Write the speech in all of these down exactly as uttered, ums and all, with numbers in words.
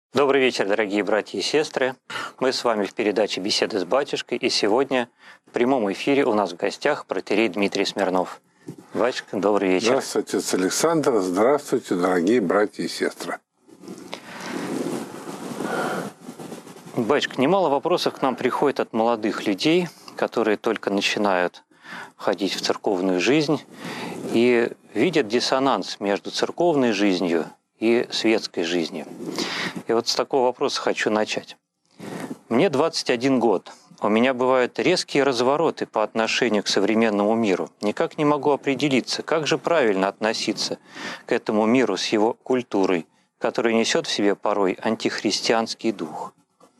Добрый вечер, дорогие братья и сестры. Мы с вами в передаче «Беседы с батюшкой», и сегодня в прямом эфире у нас в гостях протоиерей Дмитрий Смирнов. Батюшка, добрый вечер. Здравствуйте, отец Александр. Здравствуйте, дорогие братья и сестры. Батюшка, немало вопросов к нам приходит от молодых людей, которые только начинают входить в церковную жизнь и видят диссонанс между церковной жизнью и светской жизнью. И вот с такого вопроса хочу начать. Мне двадцать один год. У меня бывают резкие развороты по отношению к современному миру. Никак не могу определиться, как же правильно относиться к этому миру с его культурой, который несет в себе порой антихристианский дух.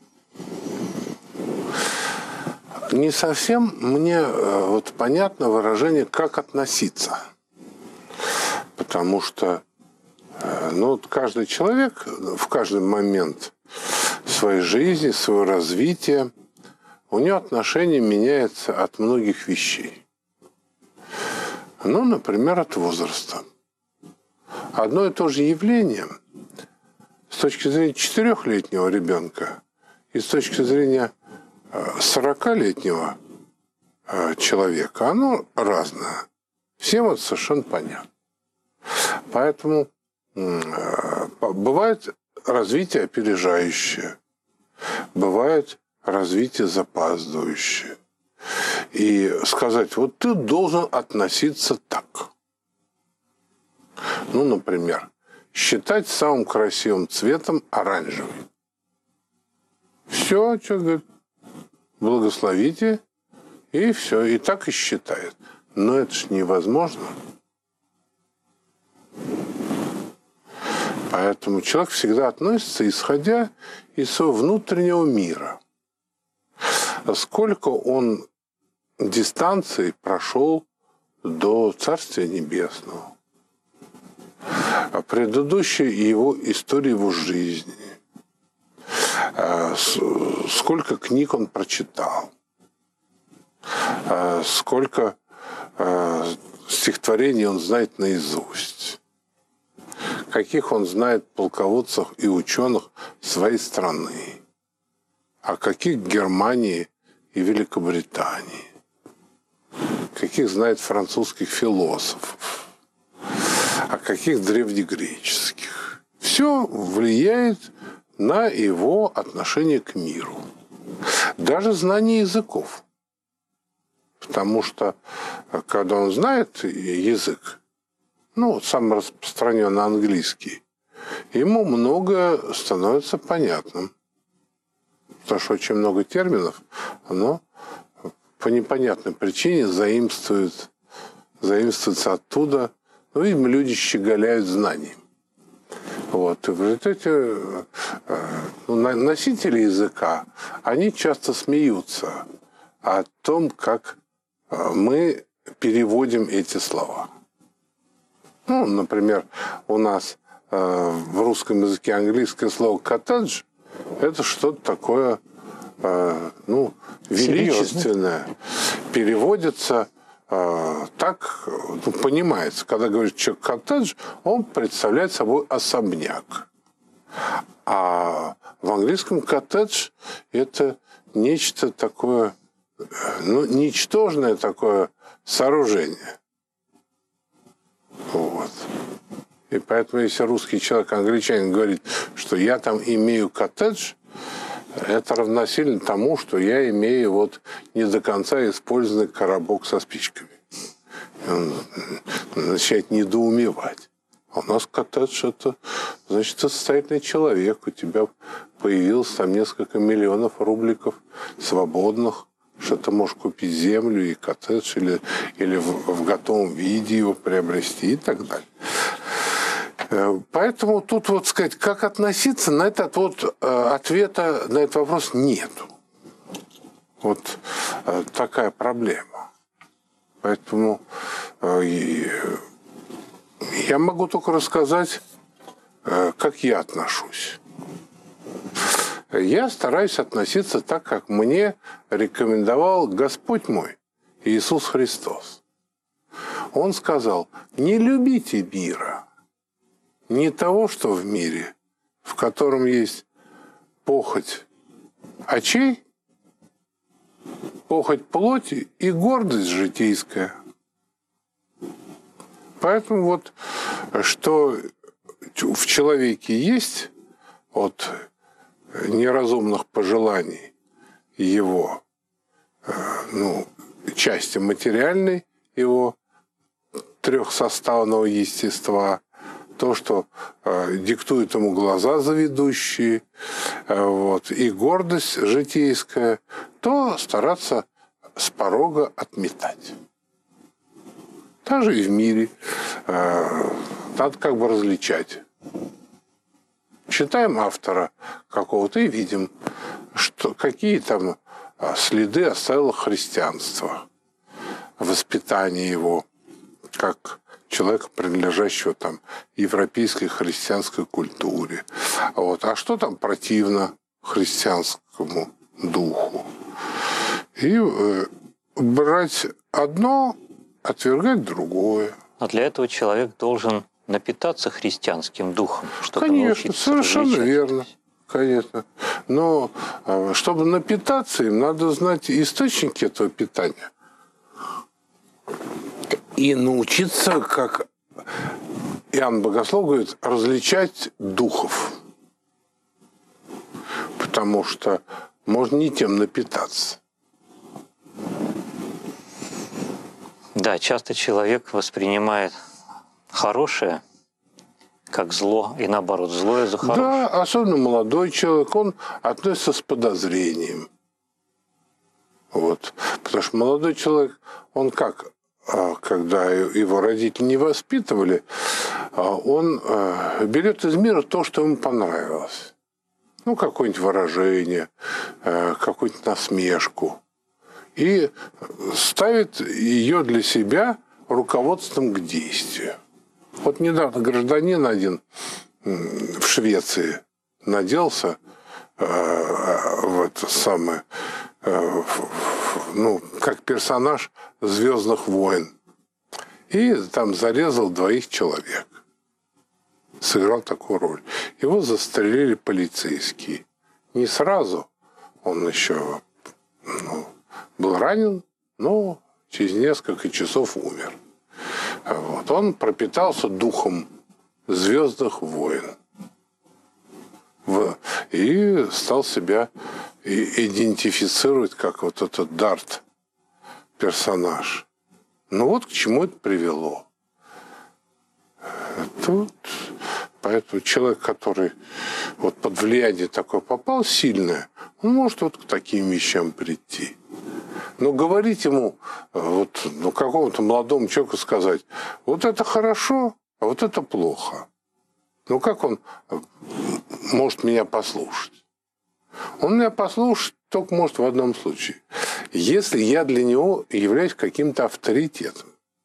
Не совсем мне вот понятно выражение «как относиться». Потому что ну, вот каждый человек в каждый момент своей жизни, своего развития, у него отношение меняется от многих вещей. Ну, например, от возраста. Одно и то же явление с точки зрения четырехлетнего ребенка и с точки зрения сорокалетнего человека, оно разное. Всем это совершенно понятно. Поэтому бывает развитие опережающее, бывает развитие запаздывающее. И сказать, вот ты должен относиться так. Ну, например, считать самым красивым цветом оранжевый. Все, что говорит, благословите, и все, и так и считает. Но это ж невозможно. Поэтому человек всегда относится, исходя из своего внутреннего мира. Сколько он дистанций прошел до Царствия Небесного, предыдущей его истории его жизни, сколько книг он прочитал, сколько стихотворений он знает наизусть, каких он знает полководцев и ученых своей страны, а каких Германии и Великобритании, каких знает французских философов, а каких древнегреческих. Все влияет на его отношение к миру. Даже знание языков. Потому что, когда он знает язык, ну, самый распространенный английский, ему многое становится понятным. Потому что очень много терминов, оно по непонятной причине заимствует, заимствуется оттуда. Ну, видимо, люди щеголяют знанием. Вот. И в результате ну, носители языка, они часто смеются о том, как мы переводим эти слова. Ну, например, у нас э, в русском языке английское слово «коттедж» – это что-то такое э, ну, величественное. Серьезно? Переводится э, так, ну, понимается. Когда говорит человек «коттедж», он представляет собой особняк. А в английском «коттедж» – это нечто такое, ну, ничтожное такое сооружение. Вот. И поэтому, если русский человек, англичанин, говорит, что я там имею коттедж, это равносильно тому, что я имею вот не до конца использованный коробок со спичками. И он начинает недоумевать. А у нас коттедж – это, значит, ты состоятельный человек, у тебя появилось там несколько миллионов рубликов свободных, что ты можешь купить землю и коттедж, или, или в, в готовом виде его приобрести и так далее. Поэтому тут вот сказать, как относиться, на этот вот ответа на этот вопрос нету. Вот такая проблема. Поэтому я могу только рассказать, как я отношусь. Я стараюсь относиться так, как мне рекомендовал Господь мой, Иисус Христос. Он сказал, не любите мира, не того, что в мире, в котором есть похоть очей, похоть плоти и гордость житейская. Поэтому вот что в человеке есть от неразумных пожеланий его, ну, части материальной его трехсоставного естества, то, что э, диктуют ему глаза заведущие, э, вот, и гордость житейская, то стараться с порога отметать. Также и в мире э, надо как бы различать. Читаем автора какого-то и видим, что, какие там следы оставило христианство, воспитание его, как человека, принадлежащего там европейской христианской культуре. Вот. А что там противно христианскому духу? И э, брать одно, отвергать другое. Но для этого человек должен напитаться христианским духом, чтобы Конечно, научиться совершенно различать. верно. Конечно. Но чтобы напитаться им, надо знать источники этого питания. И научиться, как Иоанн Богослов говорит, различать духов. Потому что можно не тем напитаться. Да, часто человек воспринимает хорошее как зло, и наоборот, злое за хорошее. Да, особенно молодой человек, он относится с подозрением. Вот. Потому что молодой человек, он как, когда его родители не воспитывали, он берет из мира то, что ему понравилось. Ну, какое-нибудь выражение, какую-нибудь насмешку. И ставит ее для себя руководством к действию. Вот недавно гражданин один в Швеции наделся э, в это самое, э, ну, как персонаж «Звездных войн». И там зарезал двоих человек. Сыграл такую роль. Его застрелили полицейские. Не сразу, он еще ну, был ранен, но через несколько часов умер. Вот. Он пропитался духом «Звездных войн» и стал себя идентифицировать как вот этот Дарт персонаж. Ну вот к чему это привело. Тут, поэтому человек, который вот под влияние такое попал сильное, он может вот к таким вещам прийти. Но говорить ему, вот, ну, какому-то молодому человеку сказать, вот это хорошо, а вот это плохо. Ну, как он может меня послушать? Он меня послушать только может в одном случае. Если я для него являюсь каким-то авторитетом.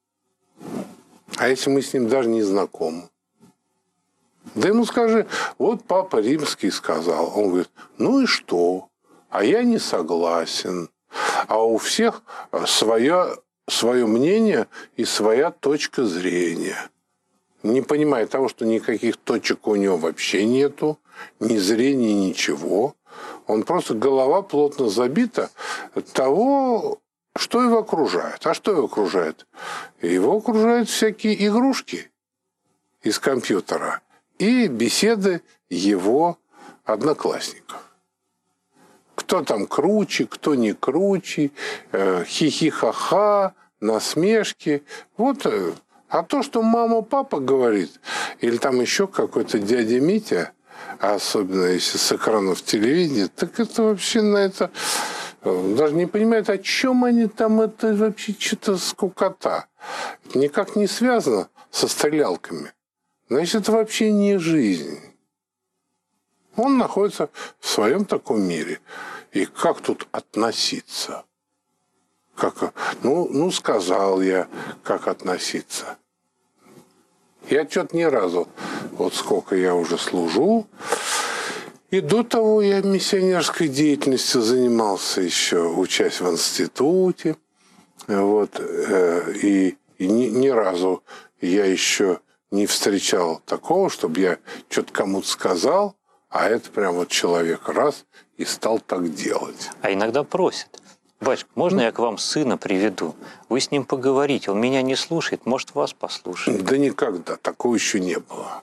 А если мы с ним даже не знакомы? Да ему скажи, вот Папа Римский сказал. Он говорит, ну и что? А я не согласен. А у всех свое, свое мнение и своя точка зрения. Не понимая того, что никаких точек у него вообще нету, ни зрения, ничего. Он просто голова плотно забита того, что его окружает. А что его окружает? Его окружают всякие игрушки из компьютера и беседы его одноклассников. Кто там круче, кто не круче, хихи-ха-ха, насмешки. Вот. А то, что мама, папа говорит, или там еще какой-то дядя Митя, особенно если с экранов телевидения, так это вообще на это даже не понимают, о чем они там, это вообще что-то скукота. Это никак не связано со стрелялками. Значит, это вообще не жизнь. Он находится в своем таком мире. И как тут относиться? Как, ну, ну, сказал я, как относиться. Я что-то ни разу, вот сколько я уже служу, и до того я миссионерской деятельностью занимался еще, учась в институте. Вот, и, и ни, ни разу я еще не встречал такого, чтобы я что-то кому-то сказал, А это прям вот человек раз и стал так делать. А иногда просят. Батюшка, можно я к вам сына приведу? Вы с ним поговорите, он меня не слушает, может, вас послушает. Да никогда, такого еще не было.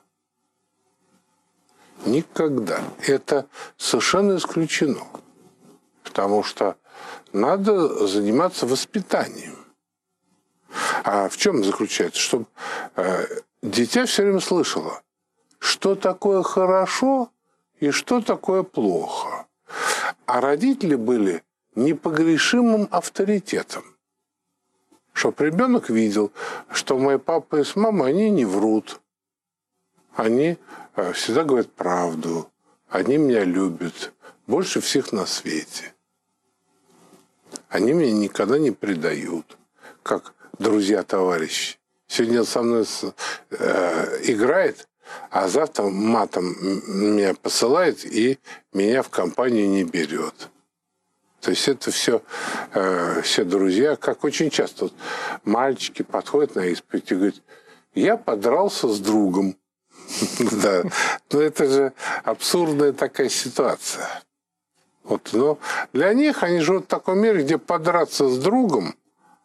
Никогда. Это совершенно исключено. Потому что надо заниматься воспитанием. А в чем заключается? Чтобы э, дитя все время слышало, что такое хорошо и что такое плохо. А родители были непогрешимым авторитетом. Чтобы ребенок видел, что мои папа и с мамой, они не врут. Они э, всегда говорят правду. Они меня любят больше всех на свете. Они меня никогда не предают, как друзья-товарищи. Сегодня он со мной э, играет, а завтра матом меня посылает и меня в компанию не берет. То есть это все, э, все друзья, как очень часто вот мальчики подходят на исповедь и говорят, я подрался с другом. Да, но это же абсурдная такая ситуация. Вот, но для них они живут в таком мире, где подраться с другом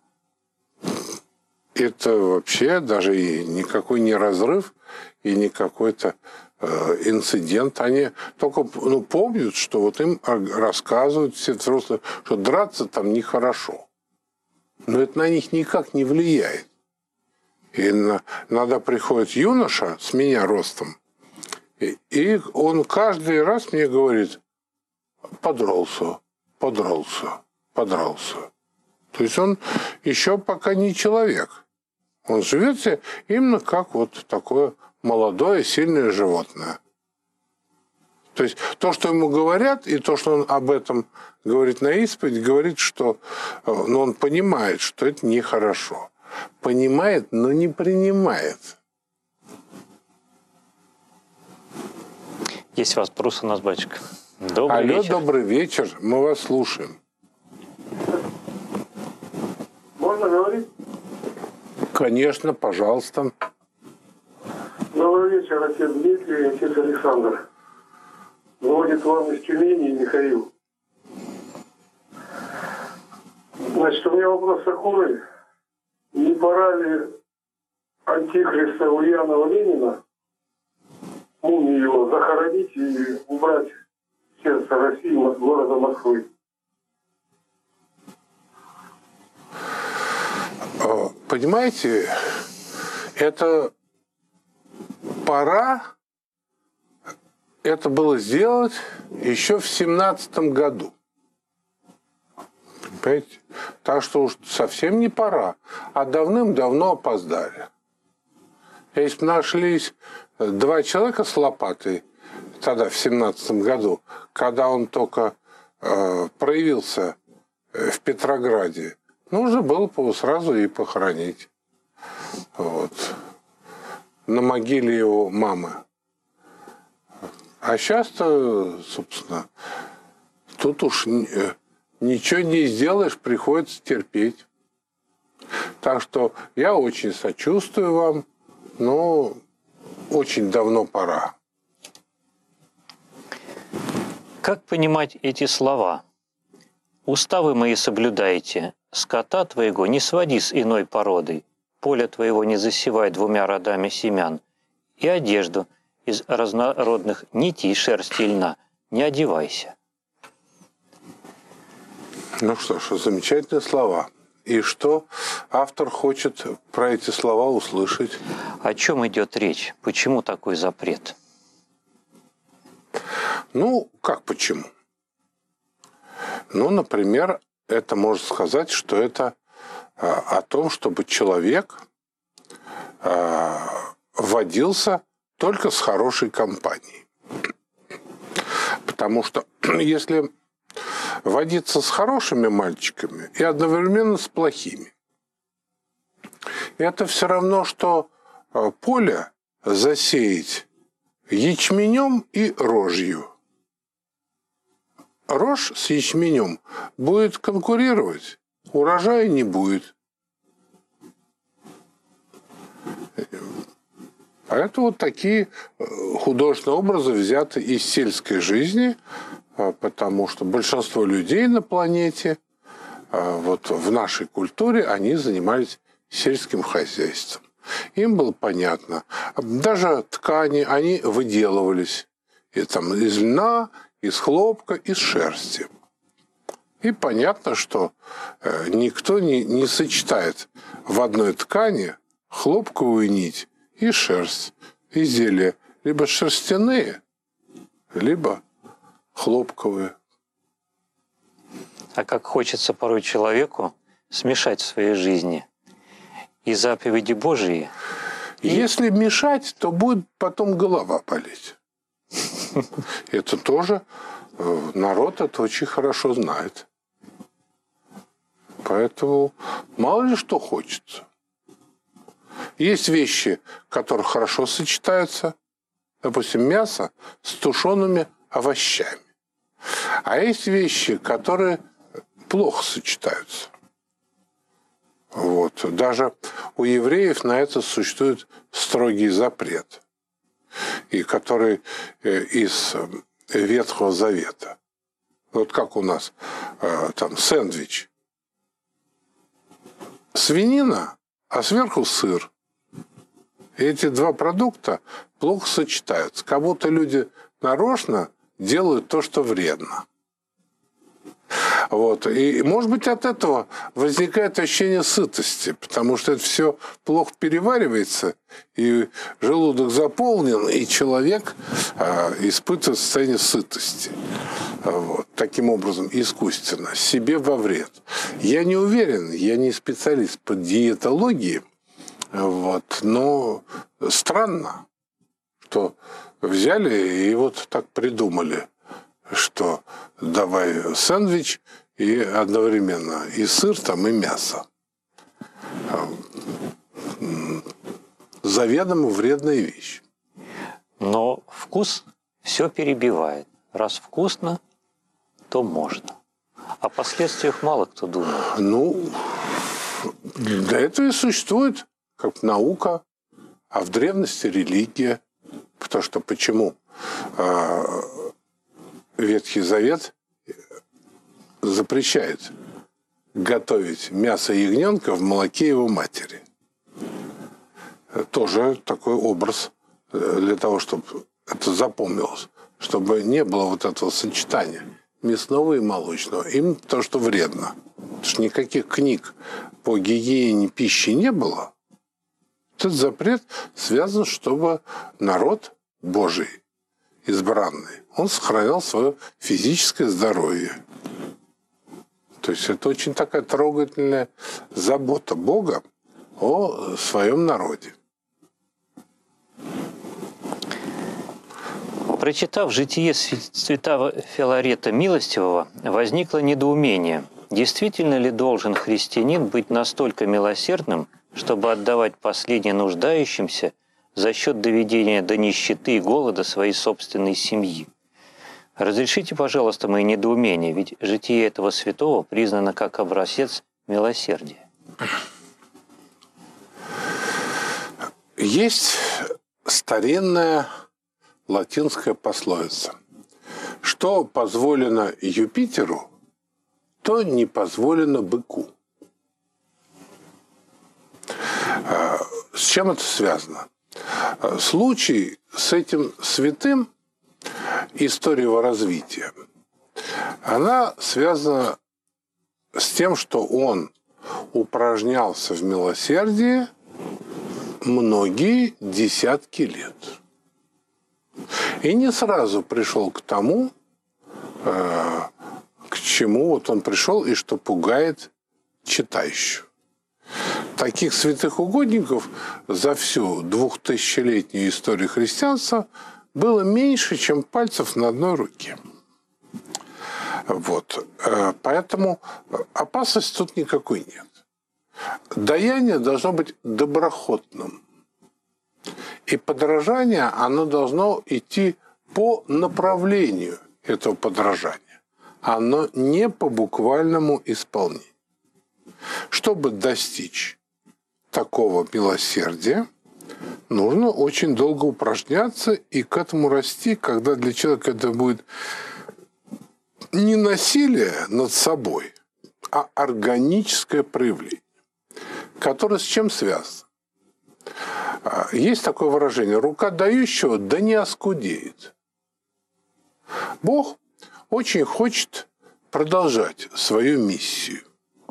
это вообще даже и никакой не разрыв и не какой-то э, инцидент. Они только ну, помнят, что вот им рассказывают все взрослые, что драться там нехорошо. Но это на них никак не влияет. И на, иногда приходит юноша с меня ростом, и, и он каждый раз мне говорит, подрался, подрался, подрался. То есть он еще пока не человек. Он живет себе именно как вот такое молодое, сильное животное. То есть то, что ему говорят, и то, что он об этом говорит на исповедь, говорит, что ну, он понимает, что это нехорошо. Понимает, но не принимает. Есть вопрос у нас, батюшка. Добрый Алло, вечер. добрый вечер. Мы вас слушаем. Можно говорить? Конечно, пожалуйста. Добрый вечер, отец Дмитрий, отец Александр. Звонит вам из Тюмени Михаил. Значит, у меня вопрос такой. Не пора ли антихриста Ульянова Ленина, мумию его, захоронить и убрать в сердце России, города Москвы? Понимаете, это пора это было сделать еще в семнадцатом году. Понимаете? Так что уж совсем не пора, а давным-давно опоздали. Если бы нашлись два человека с лопатой тогда, в семнадцатом году, когда он только э, проявился в Петрограде, нужно было бы его сразу и похоронить. Вот. На могиле его мамы. А сейчас-то, собственно, тут уж ничего не сделаешь, приходится терпеть. Так что я очень сочувствую вам, но очень давно пора. Как понимать эти слова? «Уставы мои соблюдайте, скота твоего не своди с иной породой, поле твоего не засевай двумя родами семян, и одежду из разнородных нитей шерсти и льна не одевайся». Ну что ж, замечательные слова. И что автор хочет про эти слова услышать? О чем идет речь? Почему такой запрет? Ну, как почему? Ну, например, это можно сказать, что это о том, чтобы человек водился только с хорошей компанией. Потому что если водиться с хорошими мальчиками и одновременно с плохими, это все равно, что поле засеять ячменем и рожью. Рожь с ячменем будет конкурировать, урожая не будет. А это вот такие художественные образы взяты из сельской жизни, потому что большинство людей на планете, вот в нашей культуре, они занимались сельским хозяйством. Им было понятно. Даже ткани, они выделывались и там, из льна, из хлопка, из шерсти. И понятно, что никто не, не сочетает в одной ткани хлопковую нить и шерсть. Изделия либо шерстяные, либо хлопковые. А как хочется порой человеку смешать в своей жизни и заповеди Божьи. И... Если мешать, то будет потом голова болеть. Это тоже народ это очень хорошо знает. Поэтому мало ли что хочется. Есть вещи, которые хорошо сочетаются. Допустим, мясо с тушеными овощами. А есть вещи, которые плохо сочетаются. Вот. Даже у евреев на это существует строгий запрет, и который из Ветхого Завета. Вот как у нас там сэндвич. Свинина, а сверху сыр. И эти два продукта плохо сочетаются. Как будто люди нарочно делают то, что вредно. Вот. И, может быть, от этого возникает ощущение сытости, потому что это все плохо переваривается, и желудок заполнен, и человек а, испытывает состояние сытости. Вот. Таким образом, искусственно, себе во вред. Я не уверен, я не специалист по диетологии, вот, но странно, что взяли и вот так придумали, что давай сэндвич и одновременно и сыр там, и мясо. Заведомо вредная вещь. Но вкус все перебивает. Раз вкусно, то можно. О последствиях мало кто думает. Ну, для этого и существует как наука, а в древности религия. Потому что почему? Ветхий Завет запрещает готовить мясо ягненка в молоке его матери. Тоже такой образ для того, чтобы это запомнилось, чтобы не было вот этого сочетания мясного и молочного. Им то, что вредно. Потому что никаких книг по гигиене пищи не было. Этот запрет связан, чтобы народ Божий, избранный, он сохранял свое физическое здоровье. То есть это очень такая трогательная забота Бога о своем народе. Прочитав житие святого Филарета Милостивого, возникло недоумение, действительно ли должен христианин быть настолько милосердным, чтобы отдавать последнее нуждающимся за счет доведения до нищеты и голода своей собственной семьи. Разрешите, пожалуйста, мои недоумения, ведь житие этого святого признано как образец милосердия. Есть старинная латинская пословица. Что позволено Юпитеру, то не позволено быку. С чем это связано? Случай с этим святым, история его развития, она связана с тем, что он упражнялся в милосердии многие десятки лет. И не сразу пришел к тому, к чему вот он пришел и что пугает читающего. Таких святых угодников за всю двухтысячелетнюю историю христианства было меньше, чем пальцев на одной руке. Вот. Поэтому опасности тут никакой нет. Даяние должно быть доброхотным. И подражание, оно должно идти по направлению этого подражания. Оно не по буквальному исполнению. Чтобы достичь такого милосердия, нужно очень долго упражняться и к этому расти, когда для человека это будет не насилие над собой, а органическое проявление, которое с чем связано? Есть такое выражение: рука дающего да не оскудеет. Бог очень хочет продолжать свою миссию.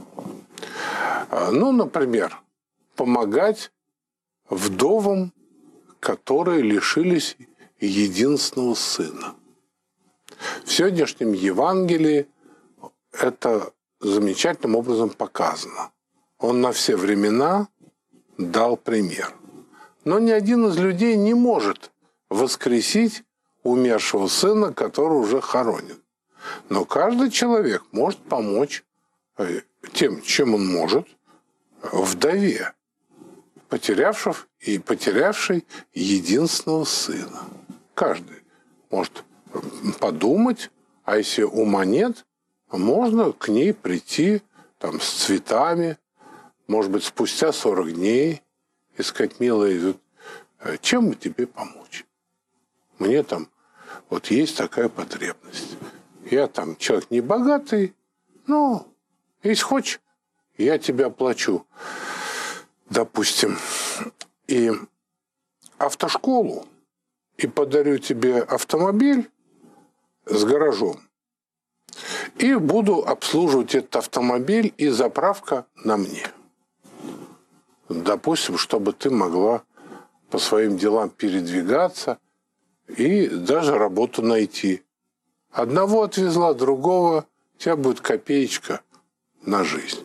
Ну, например, помогать вдовам, которые лишились единственного сына. В сегодняшнем Евангелии это замечательным образом показано. Он на все времена дал пример. Но ни один из людей не может воскресить умершего сына, который уже хоронен. Но каждый человек может помочь тем, чем он может, вдове, потерявшей и потерявшей единственного сына. Каждый может подумать, а если ума нет, можно к ней прийти там, с цветами, может быть, спустя сорок дней, и сказать: милая, чем бы тебе помочь? Мне там вот есть такая потребность. Я там человек не богатый, но если хочешь, я тебе оплачу, допустим, и автошколу, и подарю тебе автомобиль с гаражом. И буду обслуживать этот автомобиль, и заправка на мне. Допустим, чтобы ты могла по своим делам передвигаться и даже работу найти. Одного отвезла, другого, у тебя будет копеечка на жизнь.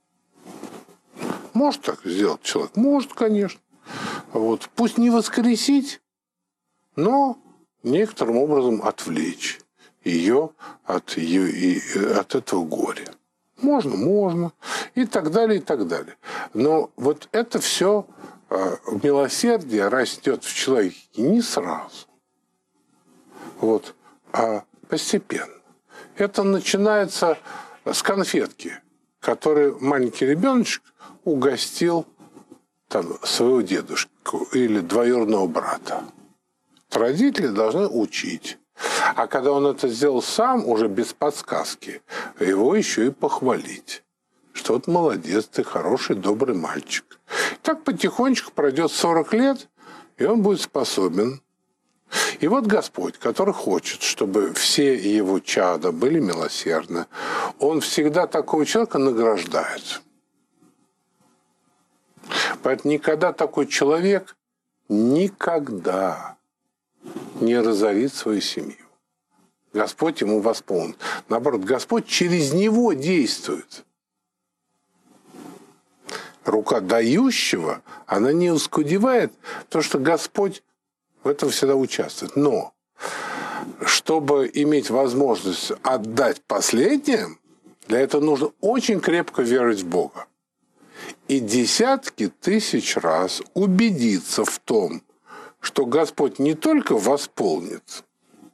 Может так сделать человек? Может, конечно. Вот. Пусть не воскресить, но некоторым образом отвлечь ее от, ее, и, от этого горя. Можно, можно. И так далее, и так далее. Но вот это все милосердие растет в человеке не сразу, вот, а постепенно. Это начинается с конфетки, которую маленький ребеночек угостил там, своего дедушку или двоюродного брата. Родители должны учить. А когда он это сделал сам, уже без подсказки, его еще и похвалить. Что вот молодец, ты хороший, добрый мальчик. Так потихонечку пройдет сорок лет, и он будет способен. И вот Господь, который хочет, чтобы все его чада были милосердны, он всегда такого человека награждает. Поэтому никогда такой человек никогда не разорит свою семью. Господь ему восполнит. Наоборот, Господь через него действует. Рука дающего, она не оскудевает, потому что Господь в этом всегда участвует. Но чтобы иметь возможность отдать последнее, для этого нужно очень крепко верить в Бога. И десятки тысяч раз убедиться в том, что Господь не только восполнит,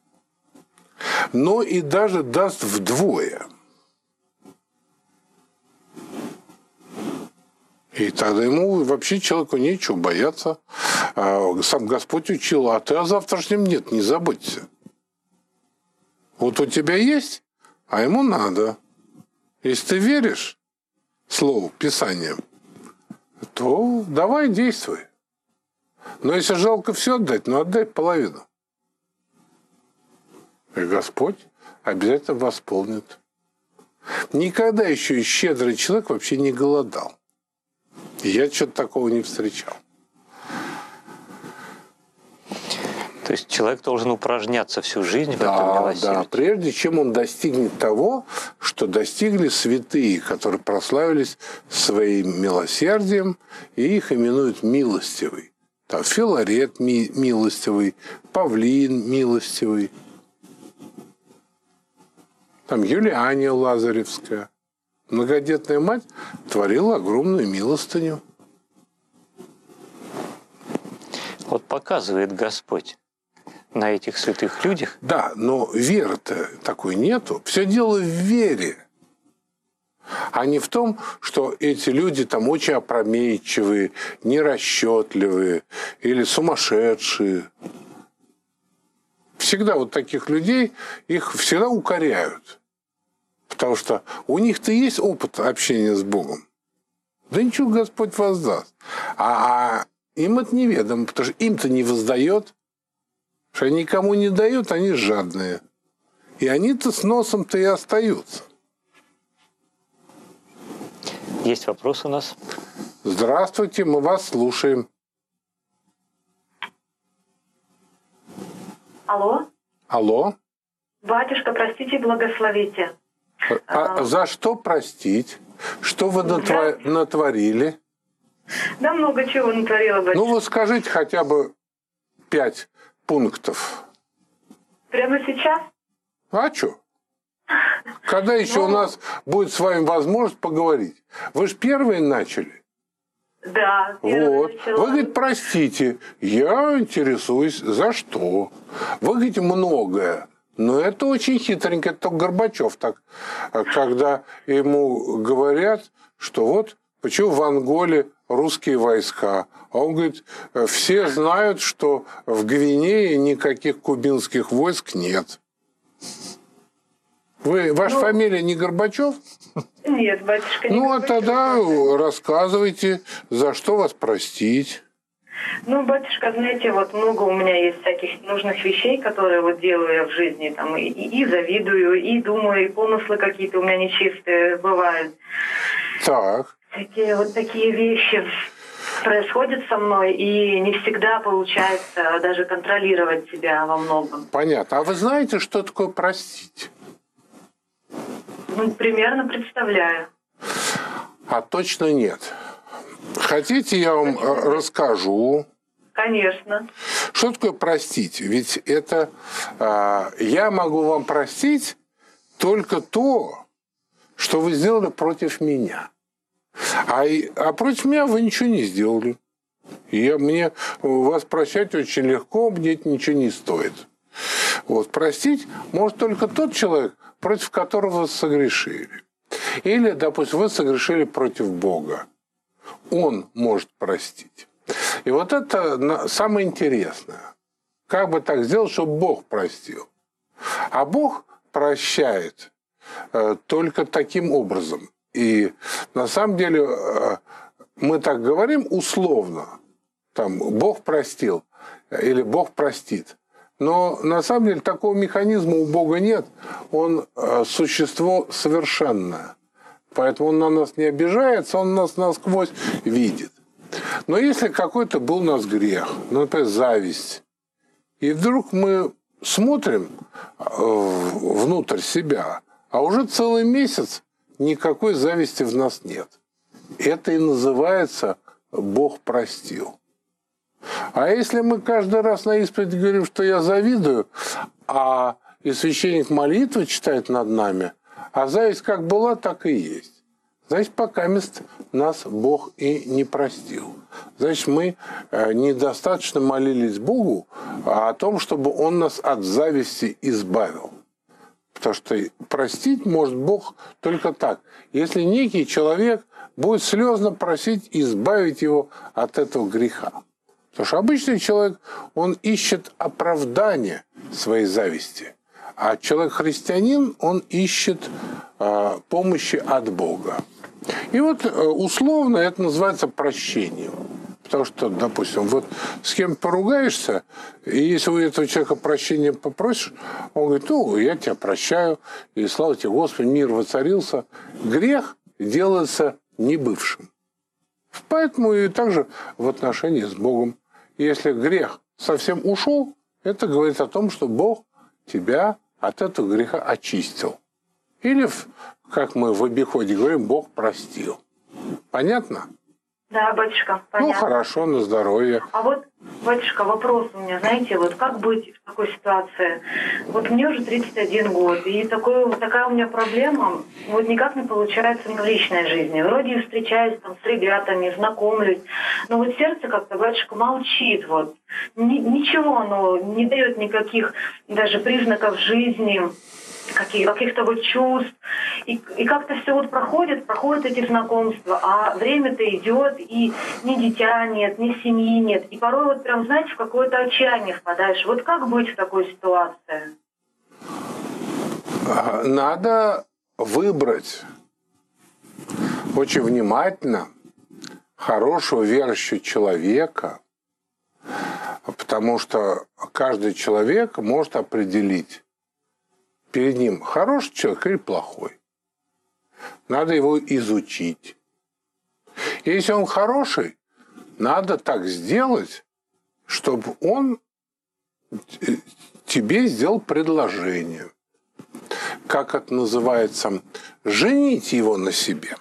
но и даже даст вдвое. И тогда ему вообще человеку нечего бояться. Сам Господь учил: а ты о завтрашнем нет, не заботься. Вот у тебя есть, а ему надо. Если ты веришь Слову, Писанию, то давай действуй. Но если жалко все отдать, ну отдай половину. И Господь обязательно восполнит. Никогда еще щедрый человек вообще не голодал. Я что-то такого не встречал. То есть человек должен упражняться всю жизнь в да, этом милосердии. Да, прежде чем он достигнет того, что достигли святые, которые прославились своим милосердием, и их именуют милостивый. Там Филарет ми- милостивый, Павлин милостивый, там Юлиания Лазаревская. Многодетная мать творила огромную милостыню. Вот показывает Господь на этих святых людях. Да, но веры-то такой нету. Все дело в вере. а не в том, что эти люди там очень опрометчивые, нерасчетливые или сумасшедшие. Всегда вот таких людей, их всегда укоряют. Потому что у них-то есть опыт общения с Богом. Да ничего Господь воздаст. А, а им это неведомо, потому что им-то не воздает. Потому что они никому не дают, они жадные. И они-то с носом-то и остаются. Есть вопрос у нас? Здравствуйте, мы вас слушаем. Алло? Алло? Батюшка, простите, благословите. А, а за что простить? Что вы натва... натворили? Да много чего натворила, батюшка. Ну, вот скажите хотя бы пять пунктов. Прямо сейчас? А что? Когда еще ну... у нас будет с вами возможность поговорить? Вы же первые начали. Да. Вот. Начала. Вы говорите, простите, я интересуюсь, за что? Вы говорите, многое. Но это очень хитренько. Это только Горбачев так, когда ему говорят, что вот почему в Анголе русские войска. А он говорит, все знают, что в Гвинее никаких кубинских войск нет. Вы, ваша ну, фамилия не Горбачев? Нет, батюшка, не Ну, Горбачев. а тогда рассказывайте, за что вас простить. Ну, батюшка, знаете, вот много у меня есть всяких нужных вещей, которые вот делаю я в жизни, там, и, и завидую, и думаю, и помыслы какие-то у меня нечистые бывают. Так. Такие вот такие вещи происходят со мной, и не всегда получается даже контролировать себя во многом. Понятно. А вы знаете, что такое простить? Ну, примерно представляю. А точно нет. Хотите, я вам Почему? расскажу. Конечно. Что такое простить? Ведь это э, я могу вам простить только то, что вы сделали против меня. А, а против меня вы ничего не сделали. Я, мне вас прощать очень легко, мне это ничего не стоит. Вот, простить может только тот человек, против которого вы согрешили. Или, допустим, вы согрешили против Бога. Он может простить. И вот это самое интересное. Как бы так сделать, чтобы Бог простил? А Бог прощает э, только таким образом. И на самом деле э, мы так говорим условно. Там, Бог простил или Бог простит. Но на самом деле такого механизма у Бога нет. Он э, существо совершенное. Поэтому он на нас не обижается, он нас насквозь видит. Но если какой-то был у нас грех, ну, например, зависть, и вдруг мы смотрим внутрь себя, а уже целый месяц никакой зависти в нас нет. Это и называется «Бог простил». А если мы каждый раз на исповеди говорим, что я завидую, а и священник молитвы читает над нами, а зависть как была, так и есть. Значит, пока мест нас Бог и не простил. Значит, мы недостаточно молились Богу о том, чтобы Он нас от зависти избавил. Потому что простить может Бог только так. Если некий человек будет слезно просить избавить его от этого греха. Потому что обычный человек, он ищет оправдания своей зависти. А человек-христианин, он ищет э, помощи от Бога. И вот э, условно это называется прощением. Потому что, допустим, вот с кем поругаешься, и если у этого человека прощения попросишь, он говорит, ну, я тебя прощаю, и слава тебе, Господи, мир воцарился. Грех делается небывшим. Поэтому и также в отношении с Богом. Если грех совсем ушел, это говорит о том, что Бог тебя от этого греха очистил. Или, как мы в обиходе говорим, Бог простил. Понятно? Да, батюшка, понятно. Ну, хорошо, на здоровье. А вот, батюшка, вопрос у меня, знаете, вот как быть в такой ситуации? Вот мне уже тридцать один год, и такой, такая у меня проблема, вот никак не получается в личной жизни. Вроде и встречаюсь там с ребятами, знакомлюсь, но вот сердце как-то, батюшка, молчит, вот. Ни, ничего оно не дает никаких даже признаков жизни, каких, каких-то вот чувств. И, и как-то все вот проходит, проходят эти знакомства, а время-то идет, и ни дитя нет, ни семьи нет. И порой вот прям, знаете, в какое-то отчаяние впадаешь. Вот как быть в такой ситуации? Надо выбрать очень внимательно хорошего верующего человека, потому что каждый человек может определить, перед ним хороший человек или плохой. Надо его изучить. Если он хороший, надо так сделать, чтобы он тебе сделал предложение. Как это называется? Женить его на себе.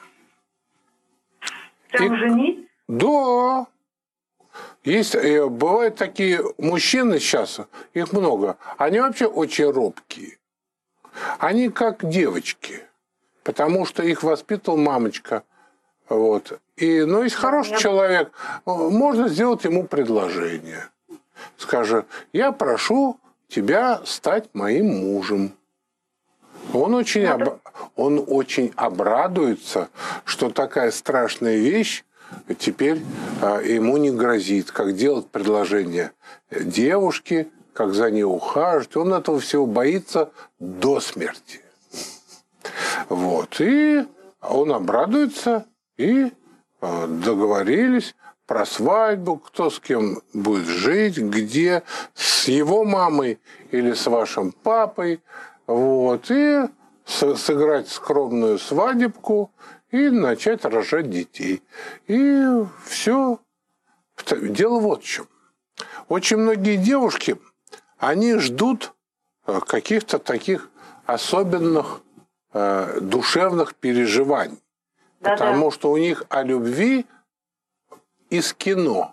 Прям И... женить? Да. Есть, бывают такие мужчины сейчас, их много, они вообще очень робкие. Они как девочки, потому что их воспитывала мамочка. Вот. И, ну, если хороший Я... человек, можно сделать ему предложение. Скажи, я прошу тебя стать моим мужем. Он очень, об... он очень обрадуется, что такая страшная вещь теперь а, ему не грозит, как делать предложение девушке, как за ней ухаживать. Он этого всего боится до смерти. Вот. И он обрадуется, и а, договорились про свадьбу, кто с кем будет жить, где, с его мамой или с вашим папой. Вот. И сыграть скромную свадебку и начать рожать детей. И все. Дело вот в чем. Очень многие девушки, они ждут каких-то таких особенных э, душевных переживаний. Да-да. Потому что у них о любви из кино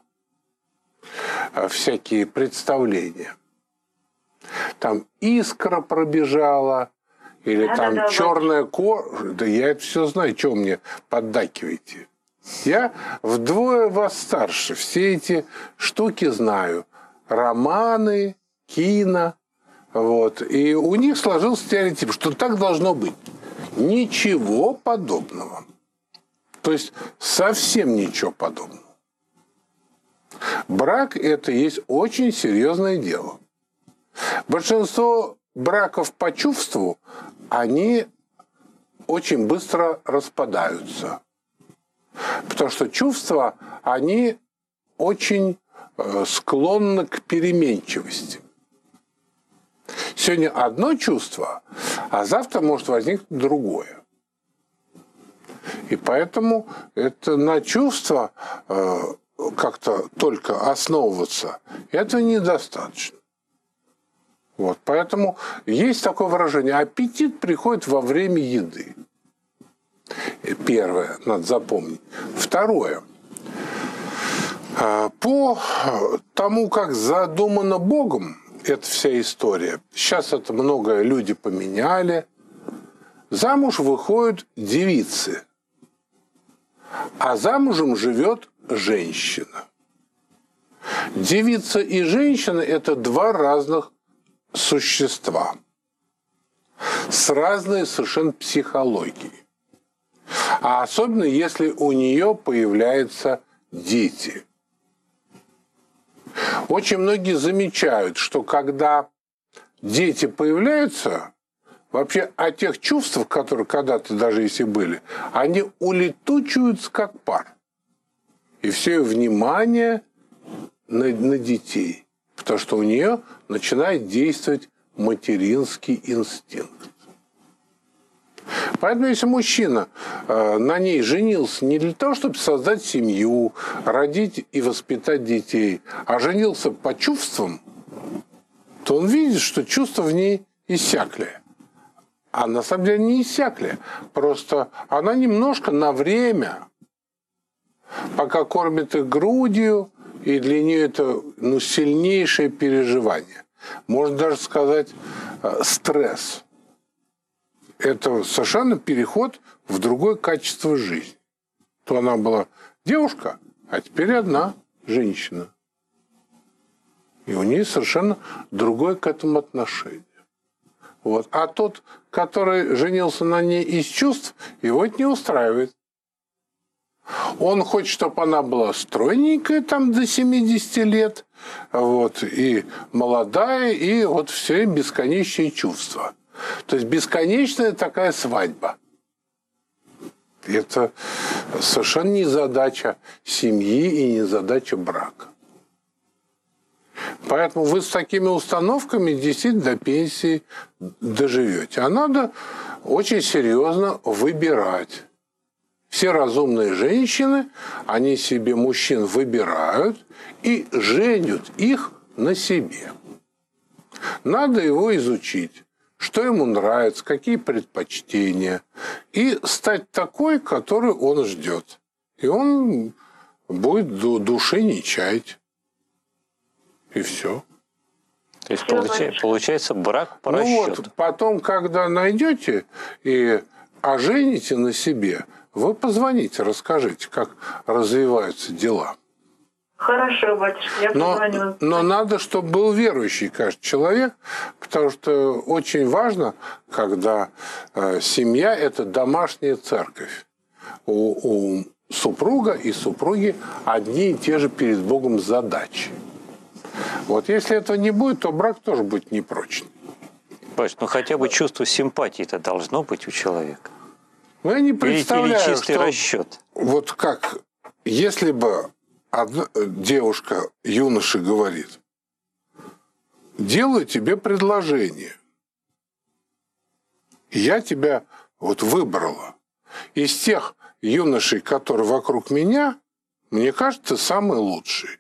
всякие представления. Там искра пробежала, или да, там да, да, черная кожа. Да я это все знаю, что вы мне поддакиваете. Я вдвое вас старше. Все эти штуки знаю. Романы, кино. Вот. И у них сложился стереотип, что так должно быть. Ничего подобного. То есть совсем ничего подобного. Брак – это есть очень серьезное дело. Большинство браков по чувству, они очень быстро распадаются. Потому что чувства, они очень склонны к переменчивости. Сегодня одно чувство, а завтра может возникнуть другое. И поэтому это на чувства как-то только основываться, этого недостаточно. Вот, поэтому есть такое выражение: аппетит приходит во время еды. Первое, надо запомнить. Второе. По тому, как задумано Богом эта вся история, сейчас это многое люди поменяли, замуж выходят девицы, а замужем живет женщина. Девица и женщина – это два разных существа с разной совершенно психологией. А особенно, если у нее появляются дети. Очень многие замечают, что когда дети появляются, вообще о тех чувствах, которые когда-то даже если были, они улетучиваются как пар. И все внимание на, на детей. Потому что у нее начинает действовать материнский инстинкт. Поэтому если мужчина э, на ней женился не для того, чтобы создать семью, родить и воспитать детей, а женился по чувствам, то он видит, что чувства в ней иссякли. А на самом деле не иссякли. Просто она немножко на время, пока кормит их грудью, и для нее это ну, сильнейшее переживание. Можно даже сказать э, стресс. Это совершенно переход в другое качество жизни. То она была девушка, а теперь одна женщина. И у нее совершенно другое к этому отношение. Вот. А тот, который женился на ней из чувств, его это не устраивает. Он хочет, чтобы она была стройненькая там до семидесяти лет, вот, и молодая, и вот все бесконечные чувства. То есть бесконечная такая свадьба. Это совершенно не задача семьи и не задача брака. Поэтому вы с такими установками действительно до пенсии доживете. А надо очень серьезно выбирать. Все разумные женщины, они себе мужчин выбирают и женят их на себе. Надо его изучить, что ему нравится, какие предпочтения, и стать такой, который он ждет. И он будет души не чаять. И все. То есть получается, получается брак по ну расчету. Вот, потом, когда найдете и ожените на себе, вы позвоните, расскажите, как развиваются дела. Хорошо, батюшка, я но, позвоню. Но надо, чтобы был верующий каждый человек, потому что очень важно, когда э, семья – это домашняя церковь. У, у супруга и супруги одни и те же перед Богом задачи. Вот если этого не будет, то брак тоже будет непрочный. Бать, ну хотя бы чувство симпатии-то должно быть у человека. Ну, я не представляю, или, или чистый что расчет. Вот как, если бы одна девушка юноше говорит: делаю тебе предложение, я тебя вот выбрала. Из тех юношей, которые вокруг меня, мне кажется, ты самый лучший.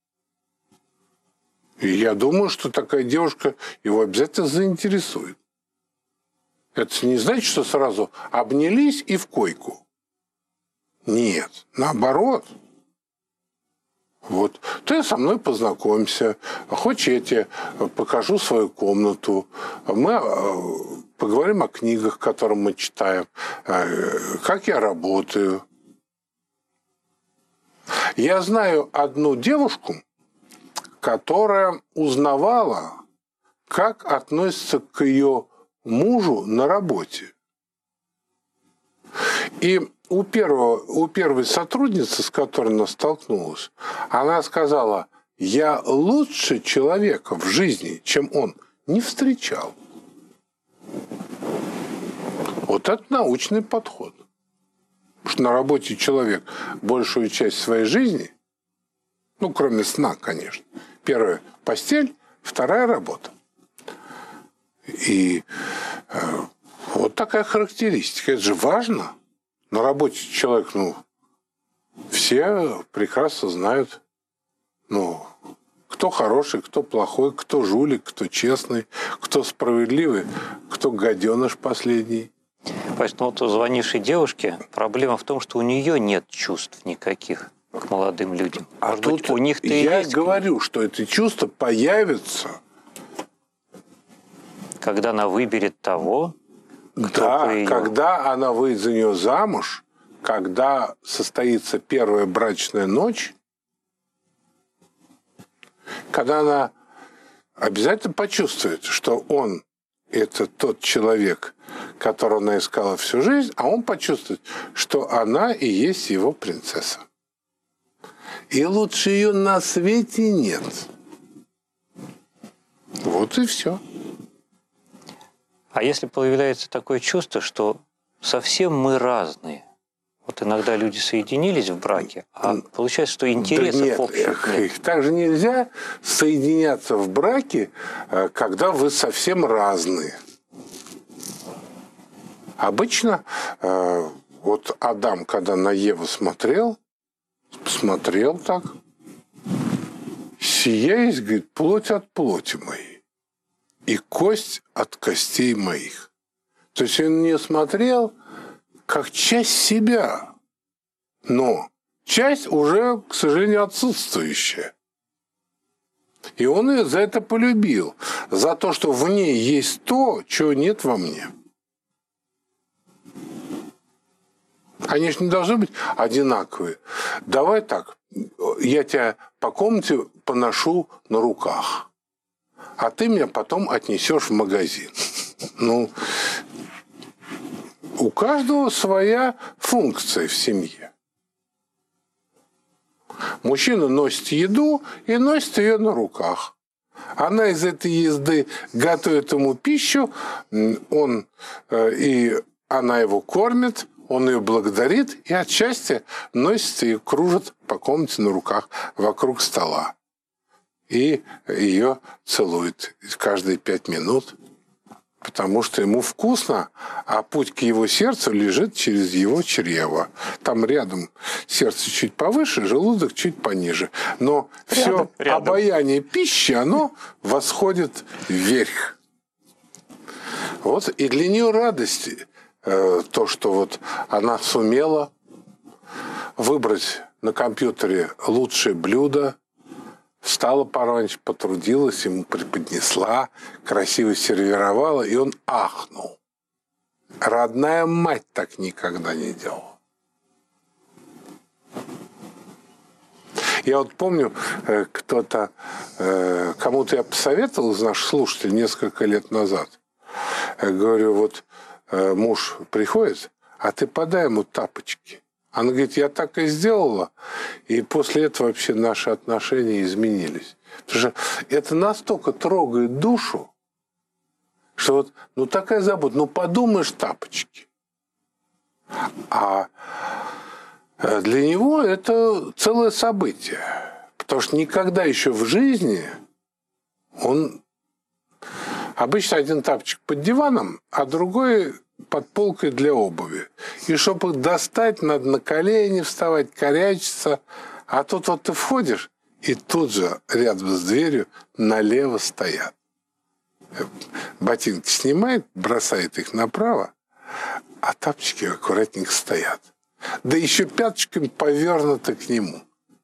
И я думаю, что такая девушка его обязательно заинтересует. Это не значит, что сразу обнялись и в койку. Нет, наоборот. Вот, ты со мной познакомься, хочешь, я тебе покажу свою комнату, мы поговорим о книгах, которые мы читаем, как я работаю. Я знаю одну девушку, которая узнавала, как относятся к ее мужу на работе. И у, первого, у первой сотрудницы, с которой она столкнулась, она сказала: я лучше человека в жизни, чем он, не встречал. Вот это научный подход. Потому что на работе человек большую часть своей жизни, ну, кроме сна, конечно, первая – постель, вторая – работа. И э, вот такая характеристика. Это же важно. На работе человек, ну, все прекрасно знают, ну, кто хороший, кто плохой, кто жулик, кто честный, кто справедливый, кто гаденыш последний. Поэтому вот у звонившей девушки проблема в том, что у нее нет чувств никаких к молодым людям. А Может тут быть, у них-то и я есть, говорю, что это чувство появится, когда она выберет того, кто да, ее... когда она выйдет за нее замуж, когда состоится первая брачная ночь, когда она обязательно почувствует, что он – это тот человек, которого она искала всю жизнь, а он почувствует, что она и есть его принцесса. И лучше ее на свете нет. Вот и все. А если появляется такое чувство, что совсем мы разные, вот иногда люди соединились в браке, а получается, что интересов да нет, общих нет. Их так же нельзя соединяться в браке, когда вы совсем разные. Обычно вот Адам, когда на Еву смотрел, посмотрел так, сия есть, говорит, плоть от плоти моей и кость от костей моих. То есть он не смотрел как часть себя, но часть уже, к сожалению, отсутствующая. И он ее за это полюбил, за то, что в ней есть то, чего нет во мне. Они же не должны быть одинаковые. Давай так, я тебя по комнате поношу на руках, а ты меня потом отнесешь в магазин. Ну, у каждого своя функция в семье. Мужчина носит еду и носит ее на руках. Она из этой езды готовит ему пищу, он, и она его кормит, он ее благодарит и от счастья носится и кружит по комнате на руках вокруг стола. И ее целует каждые пять минут, потому что ему вкусно, а путь к его сердцу лежит через его чрево. Там рядом сердце чуть повыше, желудок чуть пониже. Но рядом, все рядом. Обаяние пищи, оно восходит вверх. Вот и для нее радость э, то, что вот она сумела выбрать на компьютере лучшее блюдо, встала пораньше, потрудилась, ему преподнесла, красиво сервировала, и он ахнул. Родная мать так никогда не делала. Я вот помню, кто-то, кому-то я посоветовал из наших слушателей несколько лет назад. Я говорю, вот муж приходит, а ты подай ему тапочки. Она говорит, я так и сделала, и после этого вообще наши отношения изменились. Потому что это настолько трогает душу, что вот, ну такая забота, ну подумаешь, тапочки. А для него это целое событие. Потому что никогда еще в жизни он... Обычно один тапочек под диваном, а другой под полкой для обуви. И чтобы их достать, надо на колени вставать, корячиться. А тут вот ты входишь, и тут же рядом с дверью налево стоят. Ботинки снимает, бросает их направо, а тапочки аккуратненько стоят. Да еще пяточками повернуты к нему.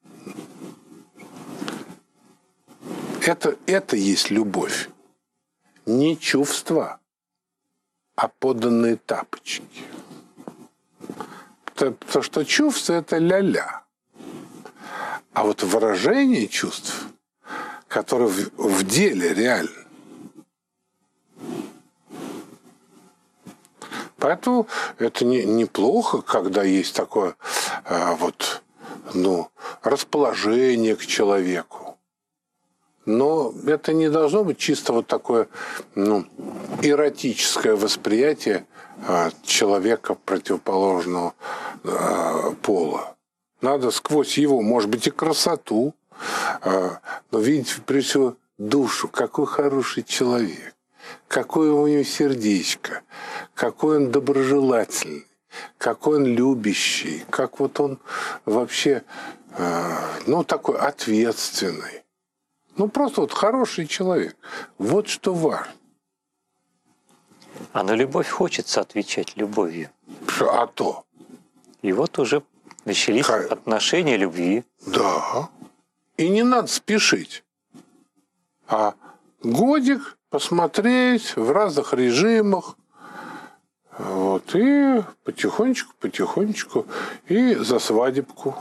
Это, это есть любовь. Не чувства, а поданные тапочки. Потому что чувство – это ля-ля. А вот выражение чувств, которое в, в деле реально. Поэтому это не, неплохо, когда есть такое а, вот, ну, расположение к человеку. Но это не должно быть чисто вот такое, ну, эротическое восприятие а, человека противоположного а, пола. Надо сквозь его, может быть, и красоту, а, но видеть, прежде всего, душу. Какой хороший человек, какое у него сердечко, какой он доброжелательный, какой он любящий, как вот он вообще, а, ну, такой ответственный. Ну, просто вот хороший человек. Вот что важно. А на любовь хочется отвечать любовью. А то. И вот уже начались Х... отношения любви. Да. И не надо спешить. А годик посмотреть в разных режимах. Вот. И потихонечку, потихонечку. И за свадебку.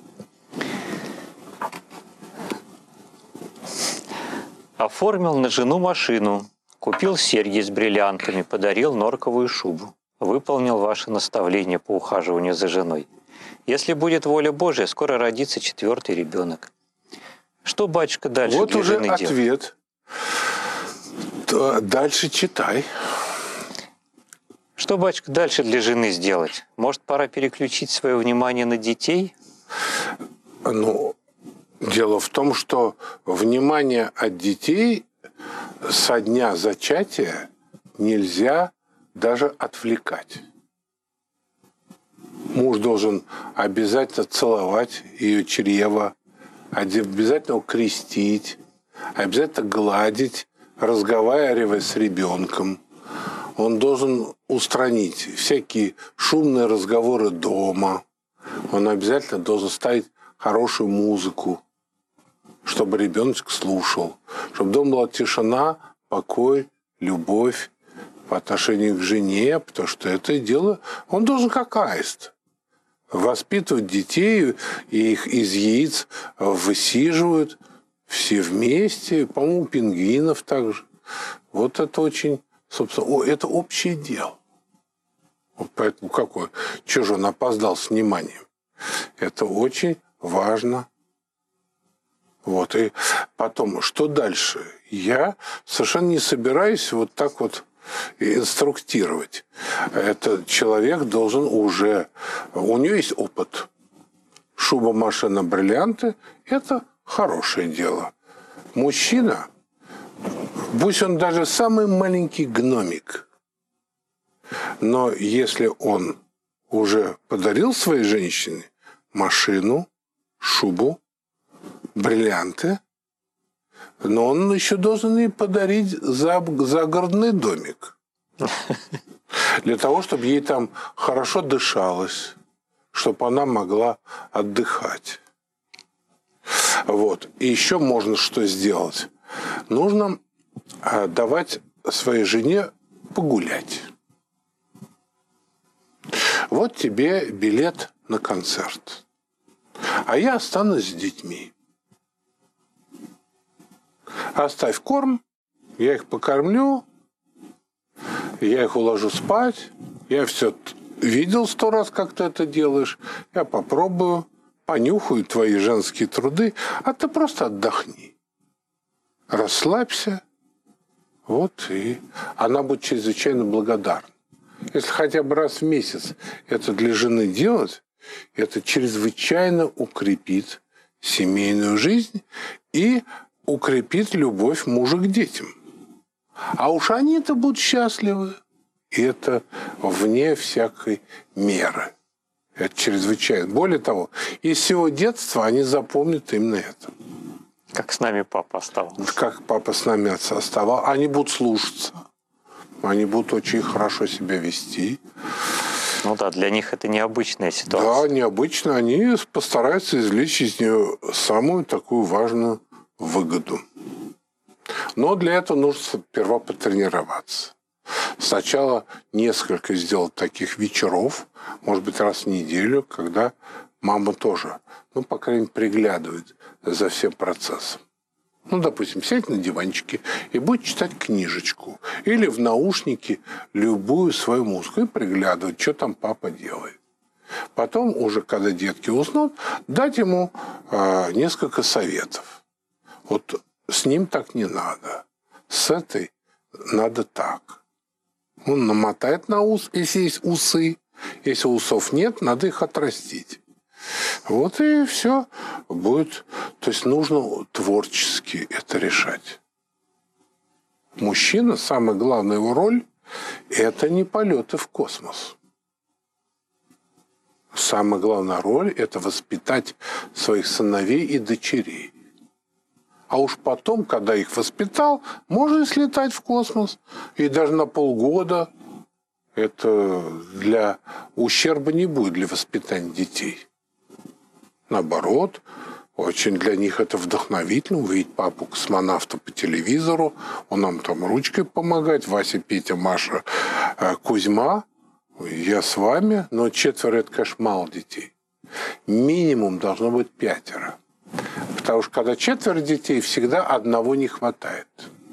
Оформил на жену машину, купил серьги с бриллиантами, подарил норковую шубу. Выполнил ваше наставление по ухаживанию за женой. Если будет воля Божия, скоро родится четвертый ребенок. Что, батюшка, дальше вот для уже жены ответ. делать? Дальше читай. Что, батюшка, дальше для жены сделать? Может, пора переключить свое внимание на детей? Ну... Дело в том, что внимание от детей со дня зачатия нельзя даже отвлекать. Муж должен обязательно целовать ее чрево, обязательно крестить, обязательно гладить, разговаривать с ребенком. Он должен устранить всякие шумные разговоры дома. Он обязательно должен ставить хорошую музыку, чтобы ребеночек слушал, чтобы дома была тишина, покой, любовь по отношению к жене, потому что это дело, он должен как аист воспитывать детей, и их из яиц высиживают все вместе, по-моему, пингвинов также. Вот это очень собственно, это общее дело. Поэтому какое? Чего же он опоздал с вниманием? Это очень важно. Вот. И потом, что дальше? Я совершенно не собираюсь вот так вот инструктировать. Этот человек должен уже... У него есть опыт. Шуба, машина, бриллианты – это хорошее дело. Мужчина, пусть он даже самый маленький гномик, но если он уже подарил своей женщине машину, шубу, бриллианты, но он еще должен ей подарить загородный домик. Для того, чтобы ей там хорошо дышалось, чтобы она могла отдыхать. Вот. И еще можно что сделать? Нужно давать своей жене погулять. Вот тебе билет на концерт. А я останусь с детьми. Оставь корм, я их покормлю, я их уложу спать. Я все видел сто раз, как ты это делаешь. Я попробую, понюхаю твои женские труды, а ты просто отдохни. Расслабься. Вот и она будет чрезвычайно благодарна. Если хотя бы раз в месяц это для жены делать, это чрезвычайно укрепит семейную жизнь и укрепит любовь мужа к детям. А уж они-то будут счастливы. И это вне всякой меры. Это чрезвычайно. Более того, из всего детства они запомнят именно это. Как с нами папа оставался. Как папа с нами оставался. Они будут слушаться. Они будут очень хорошо себя вести. Ну да, для них это необычная ситуация. Да, необычно. Они постараются извлечь из нее самую такую важную выгоду. Но для этого нужно сперва потренироваться. Сначала несколько сделать таких вечеров, может быть, раз в неделю, когда мама тоже, ну, по крайней мере, приглядывает за всем процессом. Ну, допустим, сядь на диванчике и будет читать книжечку. Или в наушнике любую свою музыку и приглядывать, что там папа делает. Потом, уже когда детки уснут, дать ему э, несколько советов. Вот с ним так не надо. С этой надо так. Он намотает на ус, если есть усы. Если усов нет, надо их отрастить. Вот и все будет. То есть нужно творчески это решать. Мужчина, самая главная его роль – это не полеты в космос. Самая главная роль – это воспитать своих сыновей и дочерей. А уж потом, когда их воспитал, можно и слетать в космос. И даже на полгода. Это для ущерба не будет для воспитания детей. Наоборот, очень для них это вдохновительно. Увидеть папу космонавта по телевизору. Он нам там ручкой помогает. Вася, Петя, Маша, Кузьма. Я с вами. Но четверо – это, конечно, мало детей. Минимум должно быть пятеро. Потому что когда четверо детей, всегда одного не хватает.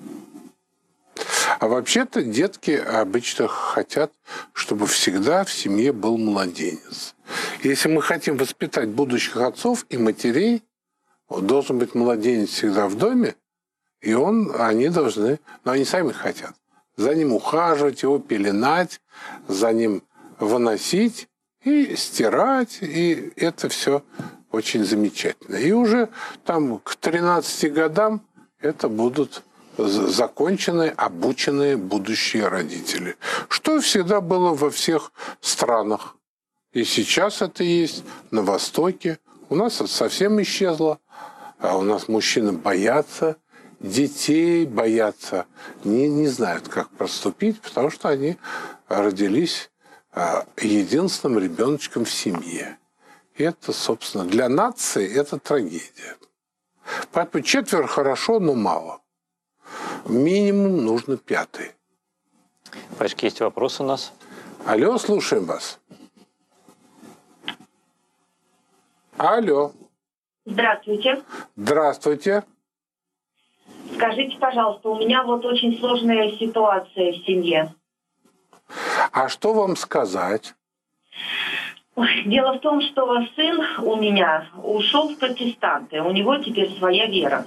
А вообще-то детки обычно хотят, чтобы всегда в семье был младенец. Если мы хотим воспитать будущих отцов и матерей, должен быть младенец всегда в доме, и он, они должны, но они сами хотят, за ним ухаживать, его пеленать, за ним выносить и стирать, и это все очень замечательно. И уже там к тринадцати годам это будут законченные, обученные будущие родители. Что всегда было во всех странах. И сейчас это есть на Востоке. У нас это совсем исчезло. А у нас мужчины боятся детей, боятся, не, не знают, как поступить, потому что они родились единственным ребеночком в семье. И это, собственно, для нации это трагедия. Поэтому четверо хорошо, но мало. Минимум нужно пятый. Пачки, есть вопрос у нас? Алло, слушаем вас. Алло. Здравствуйте. Здравствуйте. Скажите, пожалуйста, у меня вот очень сложная ситуация в семье. А что вам сказать? Ой, дело в том, что сын у меня ушел в протестанты. У него теперь своя вера.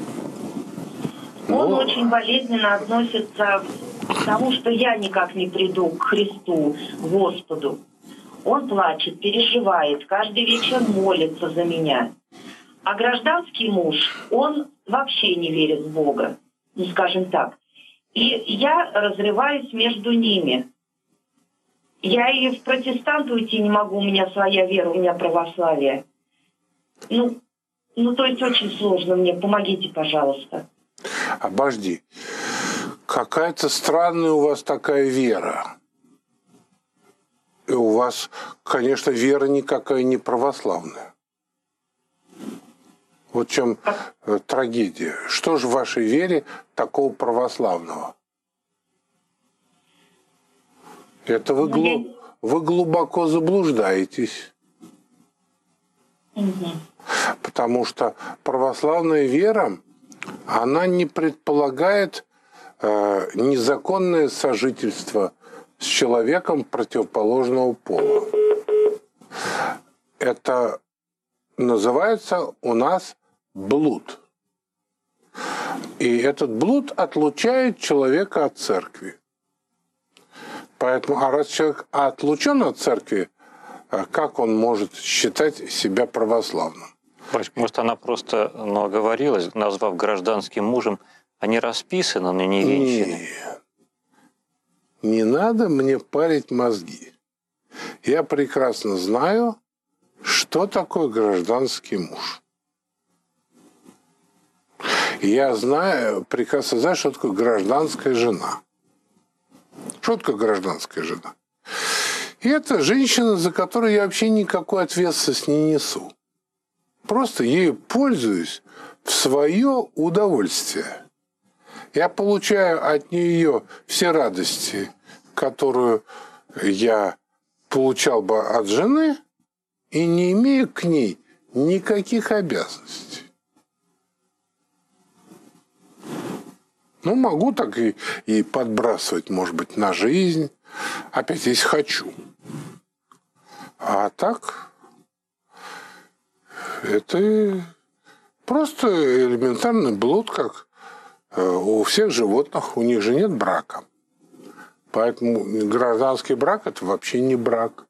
Он Ну... очень болезненно относится к тому, что я никак не приду к Христу, Господу. Он плачет, переживает, каждый вечер молится за меня. А гражданский муж, он вообще не верит в Бога, ну скажем так. И я разрываюсь между ними. Я и в протестант уйти не могу, у меня своя вера, у меня православие. Ну, ну то есть очень сложно мне, помогите, пожалуйста. Обожди. Какая-то странная у вас такая вера. И у вас, конечно, вера никакая не православная. Вот в чем э, трагедия. Что же в вашей вере такого православного? Это вы, глу... я... вы глубоко заблуждаетесь. Угу. Потому что православная вера, она не предполагает э, незаконное сожительство с человеком противоположного пола. Это называется у нас блуд. И этот блуд отлучает человека от церкви. Поэтому, а раз человек отлучен от церкви, как он может считать себя православным? Может, она просто ну, оговорилась, назвав гражданским мужем, а не расписана, но не венчана. Нет. Не надо мне парить мозги. Я прекрасно знаю, что такое гражданский муж. Я знаю, прекрасно знаю, что такое гражданская жена. Что такое гражданская жена? И это женщина, за которую я вообще никакой ответственности не несу. Просто ею пользуюсь в свое удовольствие. Я получаю от нее все радости, которую я получал бы от жены, и не имею к ней никаких обязанностей. Ну, могу так и, и подбрасывать, может быть, на жизнь, опять, если хочу. А так, это просто элементарный блуд, как у всех животных, у них же нет брака. Поэтому гражданский брак – это вообще не брак.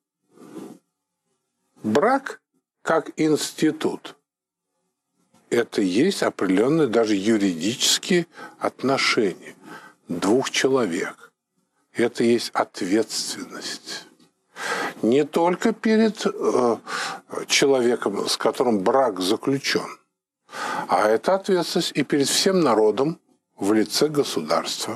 Брак как институт – это есть определенные даже юридические отношения двух человек. Это есть ответственность. Не только перед э, человеком, с которым брак заключен, а это ответственность и перед всем народом в лице государства.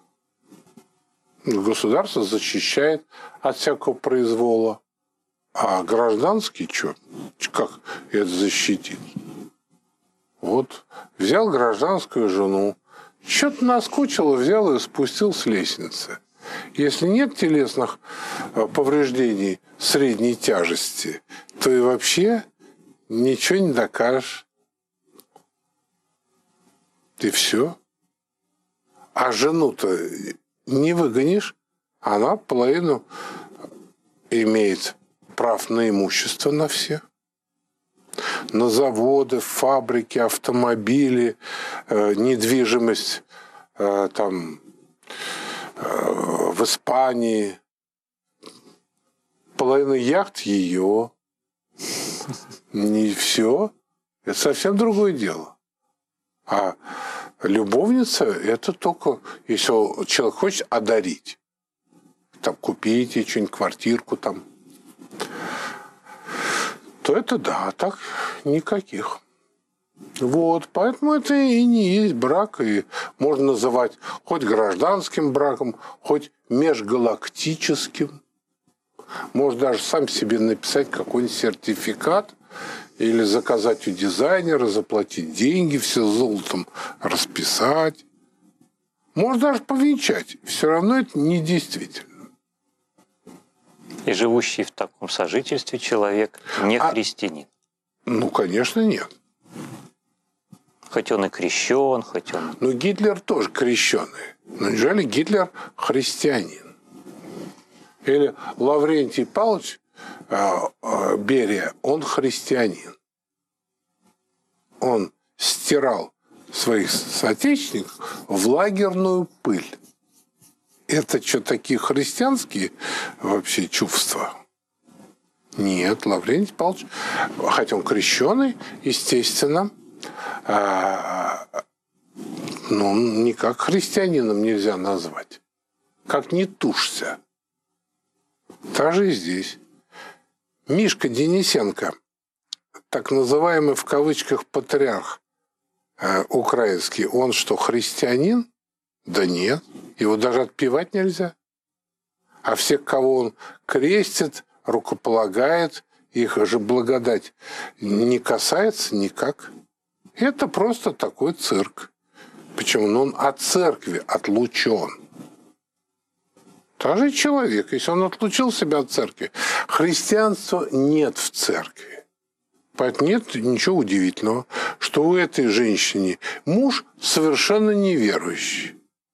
Государство защищает от всякого произвола. А гражданский что? Как это защитит? Вот взял гражданскую жену, что-то наскучило, взял и спустил с лестницы. Если нет телесных повреждений средней тяжести, то и вообще ничего не докажешь. И все. А жену-то не выгонишь, она половину имеет прав на имущество на всех. На заводы, фабрики, автомобили, э, недвижимость э, там, э, в Испании. Половина яхт ее. Не все. Это совсем другое дело. А любовница – это только, если человек хочет одарить. Там, купить ей что-нибудь, квартирку там. То это да, а так никаких. Вот, поэтому это и не есть брак, и можно называть хоть гражданским браком, хоть межгалактическим. Можно даже сам себе написать какой-нибудь сертификат или заказать у дизайнера, заплатить деньги, все золотом расписать. Можно даже повенчать. Все равно это не действительно. И живущий в таком сожительстве человек не а, христианин. Ну, конечно, нет. Хоть он и крещен, хоть он... Ну, Гитлер тоже крещеный. Но неужели Гитлер христианин? Или Лаврентий Павлович э, э, Берия, он христианин. Он стирал своих соотечественников в лагерную пыль. Это что, такие христианские вообще чувства? Нет, Лаврентий Павлович, хотя он крещеный, естественно, ну, никак христианином нельзя назвать. Как не тушься. Так же и здесь. Мишка Денисенко, так называемый в кавычках патриарх э, украинский, он что, христианин? Да нет, его даже отпевать нельзя. А всех, кого он крестит, рукополагает, их же благодать не касается никак. Это просто такой цирк. Почему? Ну, он от церкви отлучен. Та же человек, если он отлучил себя от церкви, христианства нет в церкви. Поэтому нет ничего удивительного, что у этой женщины муж совершенно неверующий.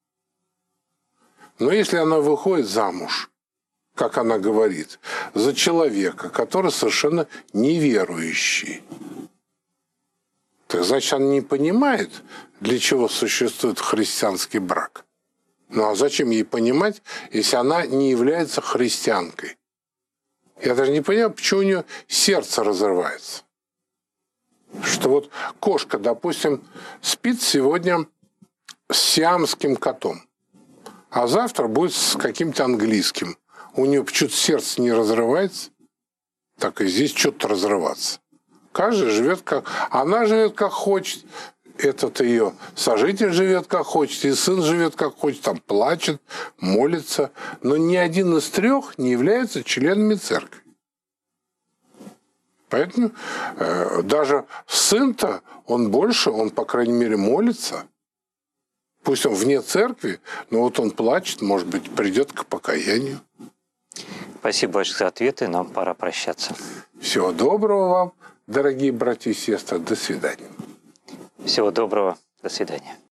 Но если она выходит замуж, как она говорит, за человека, который совершенно неверующий, так значит, она не понимает, для чего существует христианский брак. Ну а зачем ей понимать, если она не является христианкой? Я даже не понимаю, почему у нее сердце разрывается. Что вот кошка, допустим, спит сегодня с сиамским котом, а завтра будет с каким-то английским. У нее почему-то сердце не разрывается, так и здесь что-то разрываться. Каждый живет как... Она живет как хочет, этот ее сожитель живет как хочет, и сын живет как хочет, там плачет, молится. Но ни один из трех не является членами церкви. Поэтому э, даже сын-то, он больше, он, по крайней мере, молится. Пусть он вне церкви, но вот он плачет, может быть, придет к покаянию. Спасибо большое за ответы, нам пора прощаться. Всего доброго вам, дорогие братья и сестры, до свидания. Всего доброго, до свидания.